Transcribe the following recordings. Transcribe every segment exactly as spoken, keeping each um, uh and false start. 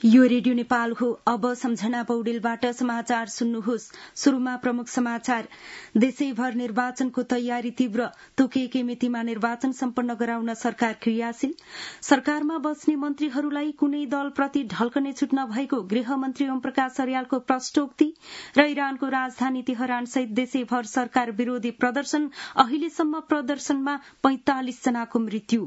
यो रेडियो नेपाल हो। अब सम्झना पौडेलबाट समाचार सुन्नुहोस्। शुरूमा प्रमुख समाचार। देशैभर निर्वाचनको तयारी तीव्र, तोकिएकै मितिमा निर्वाचन सम्पन्न गराउन सरकार क्रियाशील। सरकारमा बस्ने मन्त्रीहरूलाई कुनै दलप्रति ढल्कने छुट नभएको गृहमन्त्री ओम प्रकाश अर्यालको प्रष्टोक्ति र इरानको राजधानी तेहरान सहित देशैभर सरकार विरोधी प्रदर्शन। अहिलेसम्म प्रदर्शनमा पैंतालिस जनाको मृत्यु।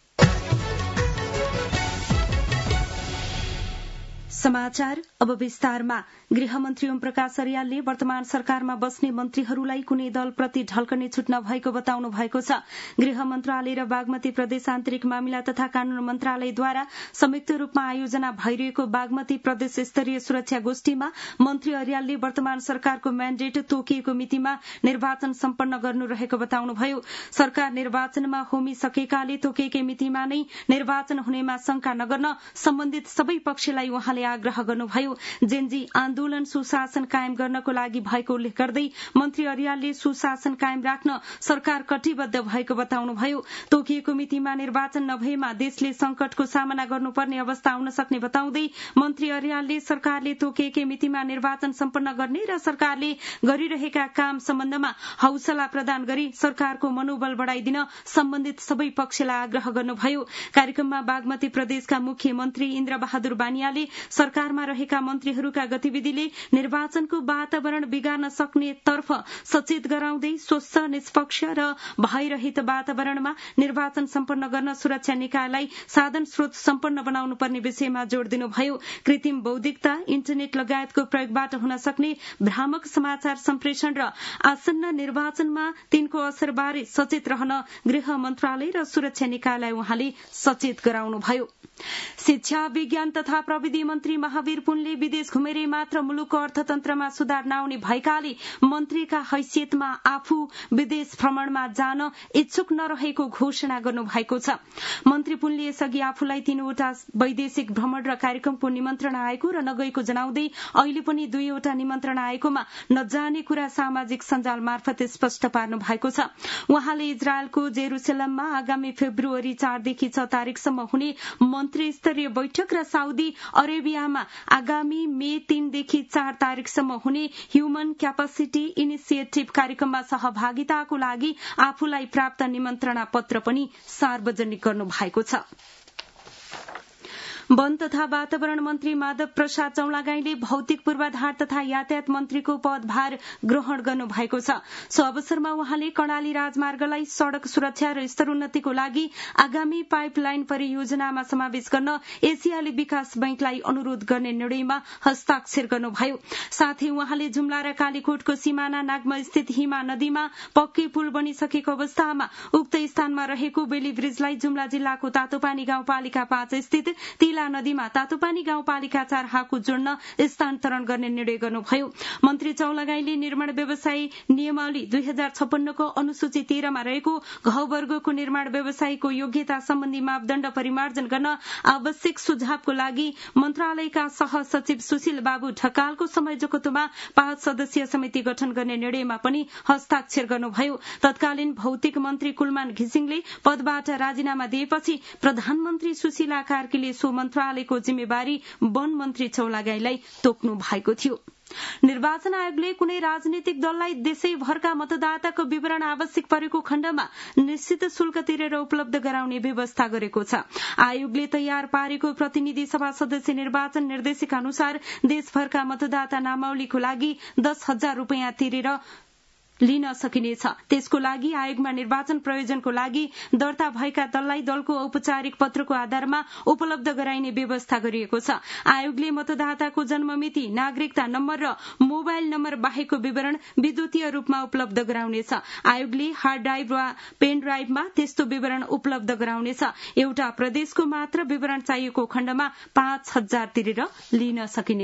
समाचार अब विस्तारमा। गृहमन्त्री ओम प्रकाश अर्यालले वर्तमान सरकारमा बस्ने मन्त्रीहरूलाई कुनै दलप्रति ढल्कने छुट नभएको बताउनु भएको छ। गृह मन्त्रालय र बागमती प्रदेश आन्तरिक मामिला तथा कानून मन्त्रालयद्वारा संयुक्त रूपमा आयोजना भइरहेको बागमती प्रदेश स्तरीय सुरक्षा गोष्ठीमा मन्त्री अर्यालले वर्तमान सरकारको म्यान्डेट तोकिएको मितिमा निर्वाचन सम्पन्न गर्नु रहेको बताउनुभयो। सरकार निर्वाचनमा होमिसकेकाले तोकिएकै मितिमा नै निर्वाचन हुनेमा शंका नगर्न सम्बन्धित सबै पक्षलाई उहाँले आग्रह गर्नुभयो। जेनजी आन्दोलन सुशासन कायम गर्नको लागि भएको उल्लेख गर्दै मन्त्री अर्यालले सुशासन कायम राख्न सरकार कटिबद्ध भएको बताउनुभयो। तोकिएको मितिमा निर्वाचन नभएमा देशले संकटको सामना गर्नुपर्ने अवस्था आउन सक्ने बताउँदै मन्त्री अर्यालले सरकारले तोकिएकै मितिमा निर्वाचन सम्पन्न गर्ने र सरकारले गरिरहेका काम सम्बन्धमा हौसला प्रदान गरी सरकारको मनोबल बढ़ाइदिन सम्बन्धित सबै पक्षलाई आग्रह गर्नुभयो। कार्यक्रममा बागमती प्रदेशका मुख्यमन्त्री इन्द्र बहादुर बानियाले सरकारमा रहेका मन्त्रीहरूका गतिविधिले निर्वाचनको वातावरण बिगार्न सक्ने तर्फ सचेत गराउँदै स्वच्छ, निष्पक्ष र भयरहित वातावरणमा निर्वाचन सम्पन्न गर्न सुरक्षा निकायलाई साधन स्रोत सम्पन्न बनाउनु पर्ने विषयमा जोड़ दिनुभयो। कृत्रिम बौद्धिकता, इन्टरनेट लगायतको प्रयोगबाट हुन सक्ने भ्रामक समाचार सम्प्रेषण र आसन्न निर्वाचनमा तिनको असरबारे सचेत रहन गृह मन्त्रालय र सुरक्षा निकायलाई उहाँले सचेत गराउनुभयो। शिक्षा, विज्ञान तथा प्रविधि मन्त्री महावीर पुनले विदेश घुमेरै मात्र मुलुकको अर्थतन्त्रमा सुधार नआउने भएकाले मन्त्रीका हैसियतमा आफू विदेश भ्रमणमा जान इच्छुक नरहेको घोषणा गर्नुभएको छ। मन्त्री पुनले यसअघि आफूलाई तीनवटा वैदेशिक भ्रमण र कार्यक्रमको निमन्त्रणा आएको र नगएको जनाउँदै अहिले पनि दुईवटा निमन्त्रणा आएकोमा नजाने कुरा सामाजिक सञ्जाल मार्फत स्पष्ट पार्नु भएको छ। उहाँले इजरायलको जेरूसलममा आगामी फेब्रुअरी चारदेखि छ तारिकसम्म हुने मन्त्री स्तरीय बैठक र साउदी अरेबियामा आगामी मे तीनदेखि चार तारिकसम्म हुने ह्युमन क्यापासिटी इनिसिएटिभ कार्यक्रममा सहभागिताको लागि आफूलाई प्राप्त निमन्त्रणा पत्र पनि सार्वजनिक गर्नु भएको छ। वन तथा वातावरण मन्त्री माधव प्रसाद चौलागाईले भौतिक पूर्वाधार तथा यातायात मन्त्रीको पदभार ग्रहण गर्नु भएको छ। सो अवसरमा उहाँले कर्णाली राजमार्गलाई सड़क सुरक्षा र स्तरोन्नतिको लागि आगामी पाइपलाइन परियोजनामा समावेश गर्न एसियाली विकास बैंकलाई अनुरोध गर्ने निर्णयमा हस्ताक्षर गर्नुभयो। साथै उहाँले जुम्ला र कालीकोटको सिमाना नागमा स्थित हिमा नदीमा पक्कै पुल बनिसकेको अवस्थामा उक्त स्थानमा रहेको बेली ब्रिजलाई जुम्ला जिल्लाको तातोपानी गाउँपालिका पाँच स्थित तिला नदीमा तातोपानी गाउँपालिका चार हाकु जोड्न स्थानान्तरण गर्ने निर्णय गर्नुभयो। मन्त्री चौलागाईले निर्माण व्यवसायी नियमावली दुई हजार छप्पन्नको अनुसूची तेह्रमा रहेको घ वर्गको निर्माण व्यवसायीको योग्यता सम्बन्धी मापदण्ड परिमार्जन गर्न आवश्यक सुझावको लागि मन्त्रालयका सहसचिव सुशील बाबु ढकालको संयोजकत्वमा पाँच सदस्यीय समिति गठन गर्ने निर्णयमा पनि हस्ताक्षर गर्नुभयो। तत्कालीन भौतिक मन्त्री कुलमान घिसिङले पदबाट राजीनामा दिएपछि प्रधानमन्त्री सुशीला कार्कीले सो मन्त्रालयको जिम्मेवारी वन मन्त्री चौलागाईलाई तोक्नु भएको थियो। निर्वाचन आयोगले कुनै राजनीतिक दललाई देशैभरका मतदाताको विवरण आवश्यक परेको खण्डमा निश्चित शुल्क तिरेर उपलब्ध गराउने व्यवस्था गरेको छ। आयोगले तयार पारेको प्रतिनिधि सभा सदस्य निर्वाचन निर्देशिका अनुसार देशभरका मतदाता नामावलीको लागि दस हजार रूपियाँ तिरेर लिन सकिनेछ। त्यसको लागि आयोगमा निर्वाचन प्रयोजनको लागि दर्ता भएका दललाई दलको औपचारिक पत्रको आधारमा उपलब्ध गराइने व्यवस्था गरिएको छ। आयोगले मतदाताको जन्ममिति, नागरिकता नम्बर र मोबाइल नम्बर बाहेकको विवरण विद्युतीय रूपमा उपलब्ध गराउनेछ। आयोगले हार्ड ड्राइभ वा पेन ड्राइभमा त्यस्तो विवरण उपलब्ध गराउनेछ। एउटा प्रदेशको मात्र विवरण चाहिएको खण्डमा पाँच हजार तिरेर लिन सकिनेछ।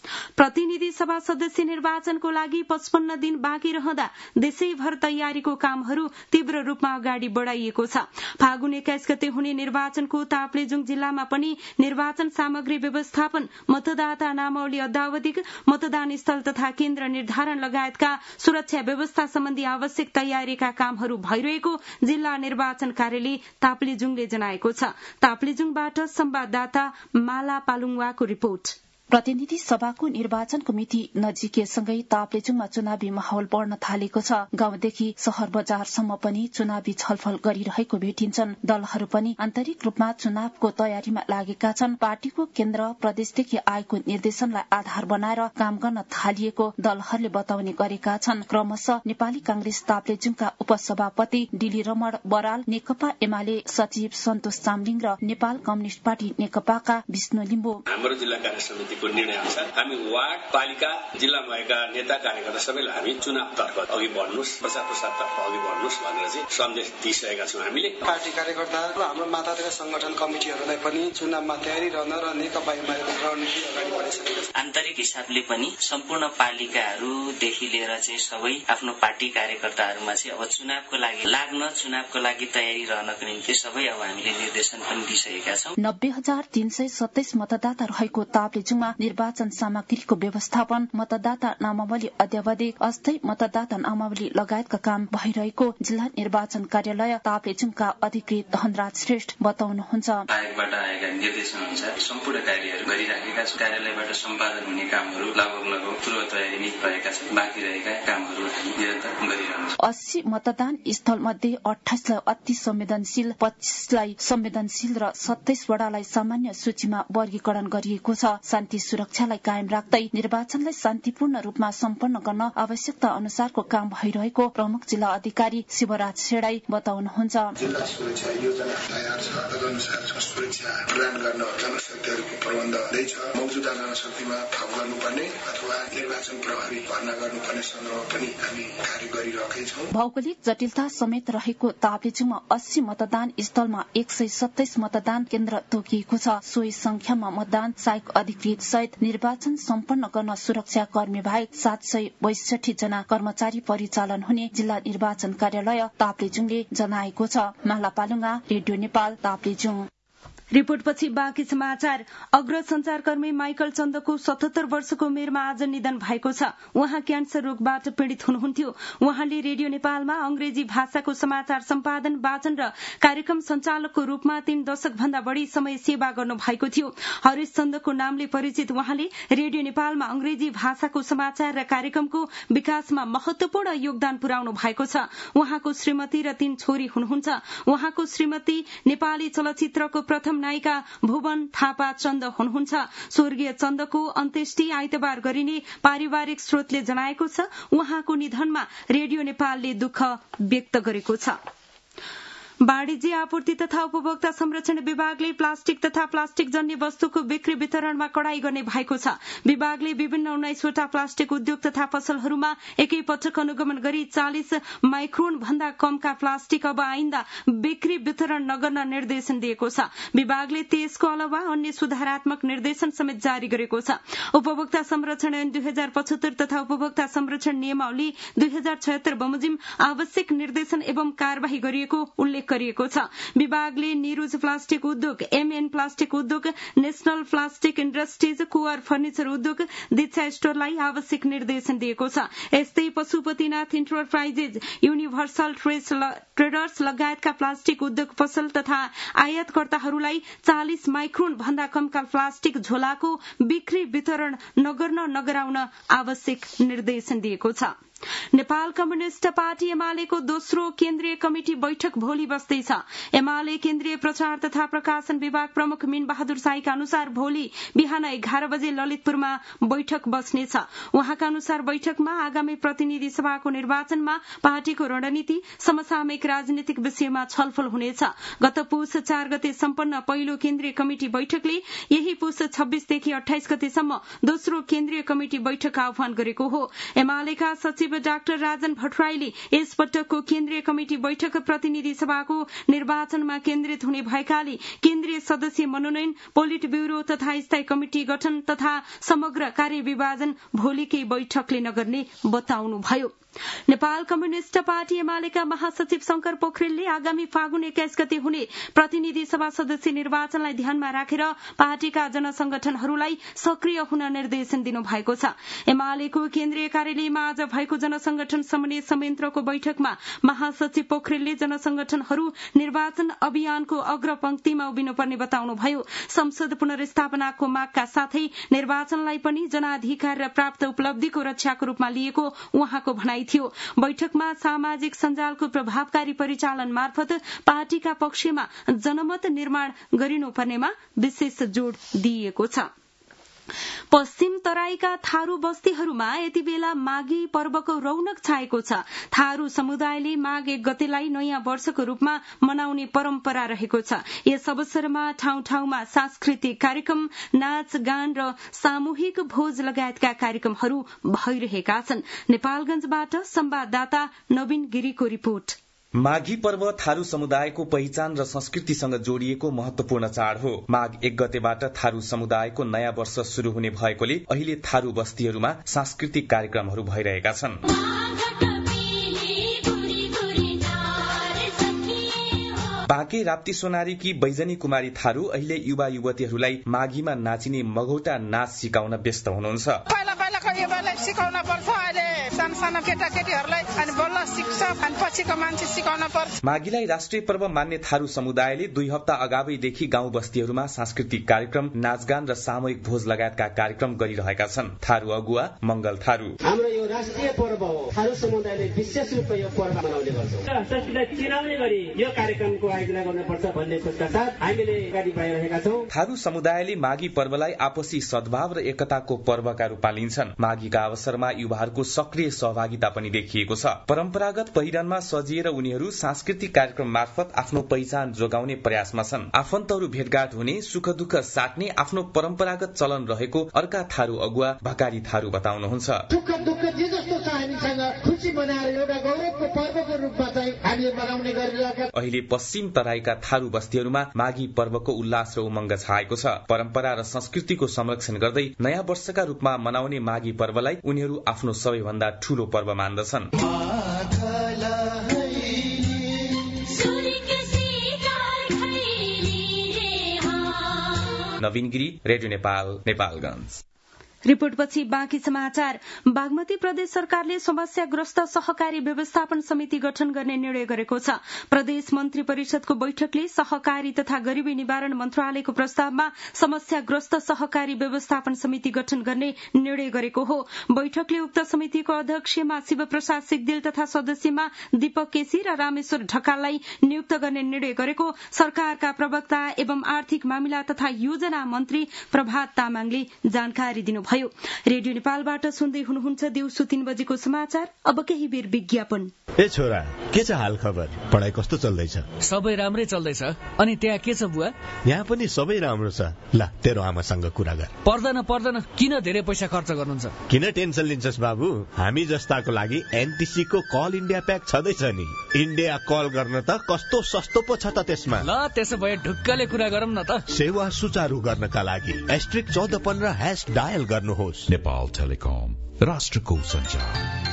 प्रतिनिधि सभा सदस्य निर्वाचनको लागि पचपन्न दिन बाँकी रहँदा देशैभर तयारीको कामहरू तीव्र रूपमा अगाडि बढ़ाइएको छ। फागुन एक्काइस गते हुने निर्वाचनको ताप्लेजुङ जिल्लामा पनि निर्वाचन सामग्री व्यवस्थापन, मतदाता नामावली अद्यावधिक, मतदान स्थल तथा केन्द्र निर्धारण लगायतका सुरक्षा व्यवस्था सम्बन्धी आवश्यक तयारीका कामहरू भइरहेको जिल्ला निर्वाचन कार्यालय ताप्लेजुङले जनाएको छ। ताप्लेजुङबाट संवाददाता माला पालुङवाको रिपोर्ट। प्रतिनिधि सभाको निर्वाचनको मिति नजिकैसँगै ताप्लेजुङमा चुनावी माहौल बढ़न थालेको छ। गाउँदेखि शहर बजारसम्म पनि चुनावी छलफल गरिरहेको भेटिन्छन्। दलहरू पनि आन्तरिक रूपमा चुनावको तयारीमा लागेका छन्। पार्टीको केन्द्र प्रदेशदेखि आएको निर्देशनलाई आधार बनाएर काम गर्न थालिएको दलहरूले बताउने गरेका छन्। क्रमशः नेपाली कांग्रेस ताप्लेजुङका उपसभापति डिली रमण बराल, नेकपा एमाले सचिव सन्तोष चामलिङ र नेपाल कम्युनिष्ट पार्टी नेकपाका विष्णु लिम्बू हाम्रो जिल्ला कार्य समितिको निर्णय अनुसार हामी वार्ड, पालिका, जिल्लामा भएका नेता कार्यकर्ता सबैलाई हामी चुनावतर्फ अघि बढ्नुस्, प्रचार प्रसारतर्फ अघि बढ्नुस् भनेर चाहिँ सन्देश दिइसकेका छौँ। हामीले पार्टी कार्यकर्ताहरू, हाम्रो माताका संगठन कमिटिहरूलाई पनि चुनावमा तयारी रहन र नेकपा एमालेको रणनीति अगाडि बढाइसकेका छौँ। आन्तरिक हिसाबले पनि सम्पूर्ण पालिकाहरूदेखि लिएर चाहिँ सबै आफ्नो पार्टी कार्यकर्ताहरूमा चाहिँ अब चुनावको लागि लाग्न, चुनावको लागि तयारी रहनको निम्ति सबै अब हामीले निर्देशन पनि दिइसकेका छौँ। नब्बे हजार तीन सय सत्ताइस मतदाता रहेको ताप्लेजुङमा निर्वाचन सामग्रीको व्यवस्थापन, मतदाता नामावली अद्यावधिक, अस्थायी मतदाता नामावली लगायतका काम भइरहेको जिल्ला निर्वाचन कार्यालय ताप्लेजुङका अधिकृत धनराज श्रेष्ठ बताउनुहुन्छ। आयोगबाट आएका निर्देशन अनुसार सम्पूर्ण कार्यहरू गरिराखेका छौँ। कार्यालयबाट सम्पादन हुने कामहरू लगभग लगभग पूर्व तयारी नै भएका छन्। बाँकी रहेका कामहरू हामी निरन्तर गरिरहन्छौँ। अस्सी मतदान स्थल मध्ये अठाइसलाई अति संवेदनशील, पच्चीसलाई संवेदनशील र सत्ताइस वडालाई सामान्य सूचीमा वर्गीकरण गरिएको छ। शान्ति सुरक्षालाई कायम राख्दै निर्वाचनलाई शान्तिपूर्ण रूपमा सम्पन्न गर्न आवश्यकता अनुसारको काम भइरहेको प्रमुख जिल्ला अधिकारी शिवराज शेडाई बताउनुहुन्छ। जिल्ला सुरक्षा योजना तयार छ, तदनुसार सुरक्षा प्रदान गर्न जनशक्तिहरूको प्रबन्ध हुँदैछ। मौजुदा जनशक्तिमा थप गर्नुपर्ने अथवा निर्वाचन प्रभावी भर्ना गर्नुपर्ने सन्दर्भमा पनि हामी कार्य गरिरहेकै छौँ। भौगोलिक जटिलता समेत रहेको ताप्लेजुङमा अस्सी मतदान स्थलमा एक सय सत्ताइस मतदान केन्द्र तोकिएको छ। सोही संख्यामा मतदान सहायक अधिकृत सहित निर्वाचन सम्पन्न गर्न सुरक्षा कर्मी बाहेक सात सय बैसठी जना कर्मचारी परिचालन हुने जिल्ला निर्वाचन कार्यालय ताप्लेजुङले जनाएको छ। माला पालुङा, रेडियो नेपाल, ताप्लेजुङ। रिपोर्टपछि बाँकी समाचार। अग्र संचारकर्मी माइकल चन्दको सतहत्तर वर्षको उमेरमा आज निधन भएको छ। उहाँ क्यान्सर रोगबाट पीड़ित हुनुहुन्थ्यो। उहाँले रेडियो नेपालमा अंग्रेजी भाषाको समाचार सम्पादन, वाचन र कार्यक्रम संचालकको रूपमा तीन दशक भन्दा बढ़ी समय सेवा गर्नु भएको थियो। हरीश चन्दको नामले परिचित उहाँले रेडियो नेपालमा अंग्रेजी भाषाको समाचार र कार्यक्रमको विकासमा महत्वपूर्ण योगदान पुर्याउनु भएको छ। उहाँको श्रीमती र तीन छोरी हुनुहुन्छ। उहाँको श्रीमती नेपाली चलचित्रको प्रथम नायिका भुवन थापा चन्द हुनुहुन्छ। स्वर्गीय चन्दको अन्त्येष्टि आइतबार गरिने पारिवारिक स्रोतले जनाएको छ। उहाँको निधनमा रेडियो नेपालले दुःख व्यक्त गरेको छ। वाणिज्य आपूर्ति तथा उपभोक्ता संरक्षण विभागले प्लास्टिक तथा प्लास्टिक जन्य वस्तुको बिक्री वितरणमा कडाई गर्ने भएको छ। विभागले विभिन्न उन्नाइसवटा प्लास्टिक उद्योग तथा पसलहरूमा एकै पटक अनुगमन गरी चालिस माइक्रोन भन्दा कमका प्लास्टिक अब आइन्दा बिक्री वितरण नगर्न निर्देशन दिएको छ। विभागले त्यसको अलावा अन्य सुधारात्मक निर्देशन समेत जारी गरेको छ। उपभोक्ता संरक्षण ऐन दुई हजार पचहत्तर तथा उपभोक्ता संरक्षण नियमावली दुई हजार छयत्तर बमोजिम आवश्यक निर्देशन एवं कार्यवाही गरिएको उल्लेख गरिएको छ। विभागले निरुज प्लास्टिक उद्योग, एमएन प्लास्टिक उद्योग, national plastic industries, Kuwar furniture उद्योग, दीक्षा स्टोरलाई आवश्यक निर्देशन दिएको छ। यस्तै पशुपतिनाथ इन्टरप्राइजेज, युनिभर्सल ट्रेडर्स लगायतका प्लास्टिक उद्योग पसल तथा आयातकर्ताहरूलाई चालिस माइक्रोन भन्दा कमका प्लास्टिक झोलाको बिक्री वितरण नगर्न नगराउन आवश्यक निर्देशन दिएको छ। नेपाल कम्युनिष्ट पार्टी एमालेको दोस्रो केन्द्रीय कमिटी बैठक भोलि बस्दैछ। एमाले केन्द्रीय प्रचार तथा प्रकाशन विभाग प्रमुख मीन बहादुर साईका अनुसार भोलि बिहान एघार बजे ललितपुरमा बैठक बस्नेछ। उहाँका अनुसार बैठकमा आगामी प्रतिनिधि सभाको निर्वाचनमा पार्टीको रणनीति, समसामयिक राजनीतिक विषयमा छलफल हुनेछ। गत पुष चार गते सम्पन्न पहिलो केन्द्रीय कमिटी बैठकले यही पुष छब्बीसदेखि अठाइस गतेसम्म दोस्रो केन्द्रीय कमिटी बैठक आह्वान गरेको हो। एमालेका सचिव सचिव डाक्टर राजन भट्टराईले यस पटकको केन्द्रीय कमिटी बैठक प्रतिनिधि सभाको निर्वाचनमा केन्द्रित हुने भएकाले केन्द्रीय सदस्य मनोनयन, पोलिट ब्यूरो तथा स्थायी कमिटी गठन तथा समग्र कार्यविभाजन भोलिकै बैठकले नगर्ने बताउनुभयो। नेपाल कम्युनिष्ट पार्टी एमालेका महासचिव शंकर पोखरेलले आगामी फागुन एक्काइस गते हुने प्रतिनिधि सभा सदस्य निर्वाचनलाई ध्यानमा राखेर पार्टीका जनसंगठनहरूलाई सक्रिय हुन निर्देशन दिनुभएको छ। एमालेको केन्द्रीय कार्यालयमा आज भएको जनसंगठन समन्वय संयन्त्रको बैठकमा महासचिव पोखरेलले जनसंगठनहरू निर्वाचन अभियानको अग्रपंक्तिमा उभिनुपर्ने बताउनुभयो। संसद पुनर्स्थापनाको मागका साथै निर्वाचनलाई पनि जनाधिकार र प्राप्त उपलब्धिको रक्षाको रूपमा लिएको उहाँको भनाइ थियो। बैठकमा सामाजिक सञ्जालको प्रभावकारी परिचालन मार्फत पार्टीका पक्षमा जनमत निर्माण गरिनुपर्नेमा विशेष जोड़ दिइएको छ। पश्चिम तराईका थारू बस्तीहरूमा यति बेला माघी पर्वको रौनक छाएको छ। थारू समुदायले माघ एक गतेलाई नयाँ वर्षको रूपमा मनाउने परम्परा रहेको छ। यस अवसरमा ठाउँ ठाउँमा सांस्कृतिक कार्यक्रम, नाच गान र सामूहिक भोज लगायतका कार्यक्रमहरू भइरहेका छन्। नेपालगंजबाट संवाददाता नवीन गिरीको रिपोर्ट। माघी पर्व थारू समुदायको पहिचान र संस्कृतिसँग जोडिएको महत्वपूर्ण चाड हो। माघ एक गतेबाट थारू समुदायको नयाँ वर्ष शुरू हुने भएकोले अहिले थारू बस्तीहरूमा सांस्कृतिक कार्यक्रमहरू भइरहेका छन्। बाँके राप्ती सोनारीकी बैजनी कुमारी थारू अहिले युवा युवतीहरूलाई माघीमा नाचिने मगौटा नाच सिकाउन व्यस्त हुनुहुन्छ। पहिला पहिलाको युवालाई सिकाउन पर्छ, अहिले सानो सानो केटाकेटीहरूलाई अनि बल्ल सिक्छ अनि पछिको मान्छे सिकाउन पर्छ। माघीलाई राष्ट्रिय पर्व मान्ने थारू समुदायले दुई हप्ता अगावैदेखि गाउँ बस्तीहरूमा सांस्कृतिक कार्यक्रम, नाचगान र सामूहिक भोज लगायतका कार्यक्रम गरिरहेका छन्। थारू अगुवा मंगल थारू: हाम्रो यो राष्ट्रिय पर्व हो, थारू समुदायले विशेष रूपमा यो पर्व मनाउने गर्छौँ। संस्कृतिलाई चिनाउने गरी यो कार्यक्रमको आयोजना गर्नुपर्छ भन्ने सोचका साथ हामीले अगाडि बढिरहेका छौँ। थारू समुदायले माघी पर्वलाई आपसी सद्भाव र एकताको पर्वका रूपमा लिन्छन्। माघीका अवसरमा युवाहरूको सक्रिय सहभागिता पनि देखिएको छ। परम्परागत पहिरनमा सजिएर उनीहरू सांस्कृतिक कार्यक्रम मार्फत आफ्नो पहिचान जोगाउने प्रयासमा छन्। आफन्तहरू भेटघाट हुने, सुख दुःख साट्ने आफ्नो परम्परागत चलन रहेको अर्का थारू अगुवा भकारी थारू बताउनुहुन्छ। सुख दुःख जे जस्तो छ हामीसँग खुशी मनाएर एउटा गौरवको पर्वको रूपमा चाहिँ हामीले मनाउने गरिरहेका। अहिले पश्चिम तराईका थारू बस्तीहरूमा माघी पर्वको उल्लास र उमंग छाएको छ। परम्परा र संस्कृतिको संरक्षण गर्दै नयाँ वर्षका रूपमा मनाउने माघी पर्वलाई उनीहरू आफ्नो सबैभन्दा ठूलो पर्व मान्दछन्। नवीन गिरी, रेडियो नेपाल, नेपालगंज। रिपोर्टपछि बाँकी समाचार। बागमती प्रदेश सरकारले समस्याग्रस्त सहकारी व्यवस्थापन समिति गठन गर्ने निर्णय गरेको छ। प्रदेश मन्त्री परिषदको बैठकले सहकारी तथा गरीबी निवारण मन्त्रालयको प्रस्तावमा समस्याग्रस्त सहकारी व्यवस्थापन समिति गठन गर्ने निर्णय गरेको हो। बैठकले उक्त समितिको अध्यक्षमा शिवप्रसाद सिगदेल तथा सदस्यमा दीपक केसी र रामेश्वर ढकाललाई नियुक्त गर्ने निर्णय गरेको सरकारका प्रवक्ता एवं आर्थिक मामिला तथा योजना मन्त्री प्रभात तामाङले जानकारी दिनुभयो। रेडियो नेपालबाट सुन्दै हुनुहुन्छ दिउँसो तीन बजेको समाचार। अब केही बेर विज्ञापन। ए छोरा, के छ हाल खबर? पढाइ कस्तो चल्दैछ? सबै राम्रै चल्दैछ। अनि त्यहाँ के छ बुवा? यहाँ पनि सबै राम्रो छ। ल तेरो आमासँग कुरा गर। पर्दैन पर्दैन, किन धेरै पैसा खर्च गर्नुहुन्छ? किन टेन्सन लिन्छस् बाबु? हामी जस्ताको लागि एनटीसी को कल इन्डिया प्याक छँदैछ नि। इन्डिया कल गर्न त कस्तो सस्तो पो छ त त्यसमा। ल त्यसो भए ढुक्कले कुरा गरौँ न त। सेवा सुचारू गर्नका लागि एस्ट्रिक चौध पन्ध्र ह्याश डायल गर्नुहोस्। नेपाल टेलिकम, राष्ट्रको सञ्चार।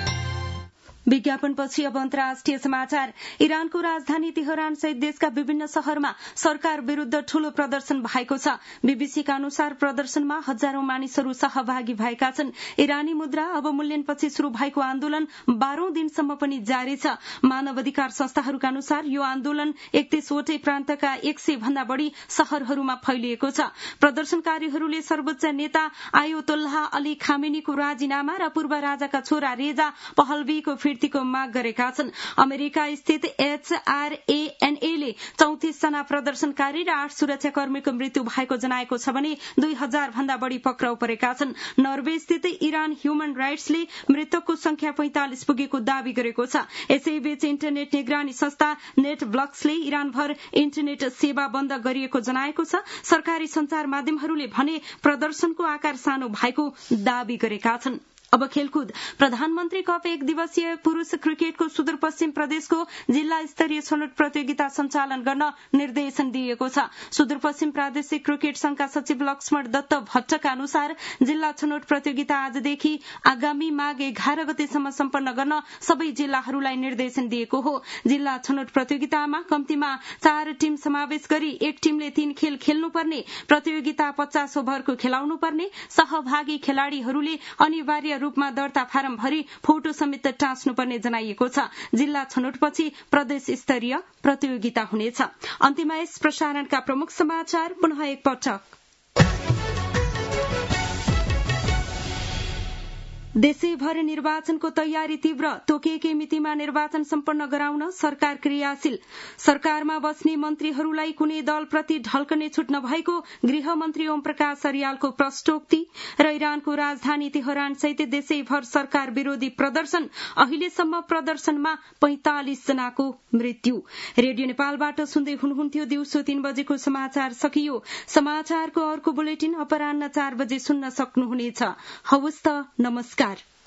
विज्ञापनपछि अब अन्तर्राष्ट्रिय समाचार। इरानको राजधानी तेहरान सहित देशका विभिन्न शहरमा सरकार विरूद्ध ठूलो प्रदर्शन भएको छ। बीबीसीका अनुसार प्रदर्शनमा हजारौं मानिसहरू सहभागी भएका छन्। इरानी मुद्रा अवमूल्यनपछि शुरू भएको आन्दोलन बाह्रौं दिनसम्म पनि जारी छ। मानव अधिकार संस्थाहरूका अनुसार यो आन्दोलन एकतीसवटै प्रान्तका एक सय भन्दा बढ़ी शहरहरूमा फैलिएको छ। प्रदर्शनकारीहरूले सर्वोच्च नेता आयतोल्लाह अली खामेनीको राजीनामा र पूर्व राजाका छोरा रेजा पहलवीको को माग गरेका छन्। अमेरिका स्थित एचआरएएनए ले चौतिस जना प्रदर्शनकारी र आठ सुरक्षाकर्मीको मृत्यु भएको जनाएको छ भने दुई हजार भन्दा बढ़ी पक्राउ परेका छन्। नर्वे स्थित इरान ह्युमन राइट्सले मृतकको संख्या पैंतालिस पुगेको दावी गरेको छ। यसैबीच इन्टरनेट निगरानी संस्था नेटब्लक्सले इरानभर इन्टरनेट सेवा बन्द गरिएको जनाएको छ। सरकारी संचार माध्यमहरूले भने प्रदर्शनको आकार सानो भएको दावी गरेका छन्। अब खेलकुद। प्रधानमन्त्री कप एक दिवसीय पुरूष क्रिकेटको सुदूरपश्चिम प्रदेशको जिल्ला स्तरीय छनौट प्रतियोगिता सञ्चालन गर्न निर्देशन दिएको छ। सुदूरपश्चिम प्रादेशिक क्रिकेट संघका सचिव लक्ष्मण दत्त भट्टका अनुसार जिल्ला छनौट प्रतियोगिता आजदेखि आगामी माघ एघार गतेसम्म सम्पन्न गर्न सबै जिल्लाहरूलाई निर्देशन दिएको हो। जिल्ला छनौट प्रतियोगितामा कम्तीमा चार टीम समावेश गरी एक टीमले तीन खेल खेल्नुपर्ने, प्रतियोगिता पचास ओभरको खेलाउनुपर्ने, सहभागी खेलाड़ीहरूले अनिवार्य रूपमा दर्ता फारम भरी फोटो समेत टाँच्नुपर्ने जनाइएको छ। जिल्ला छनौटपछि प्रदेश स्तरीय प्रतियोगिता हुनेछ। अन्त्यमा यस प्रसारणका प्रमुख समाचार पुनः एकपटक। देशैभर निर्वाचनको तयारी तीव्र, तोकिएकै मितिमा निर्वाचन सम्पन्न गराउन सरकार क्रियाशील। सरकारमा बस्ने मन्त्रीहरूलाई कुनै दलप्रति ढल्कने छुट नभएको गृहमन्त्री ओम प्रकाश अर्यालको प्रष्टोक्ति र इरानको राजधानी तेहरान सहित देशैभर सरकार विरोधी प्रदर्शन, अहिलेसम्म प्रदर्शनमा पैंतालिस जनाको मृत्यु। रेडियो नेपालबाट सुन्दै हुनुहुन्थ्यो। दिउँसो तीन बजेको समाचार सकियो। समाचारको अर्को बुलेटिन अपराह्न चार बजे सुन्न सक्नुहुनेछ। हवस् त, नमस्कार।